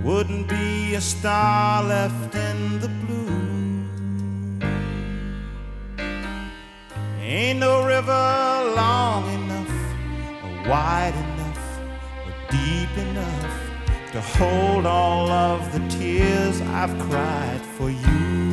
wouldn't be a star left in the blue. Ain't no river long enough, or wide enough, or deep enough to hold all of the tears I've cried for you.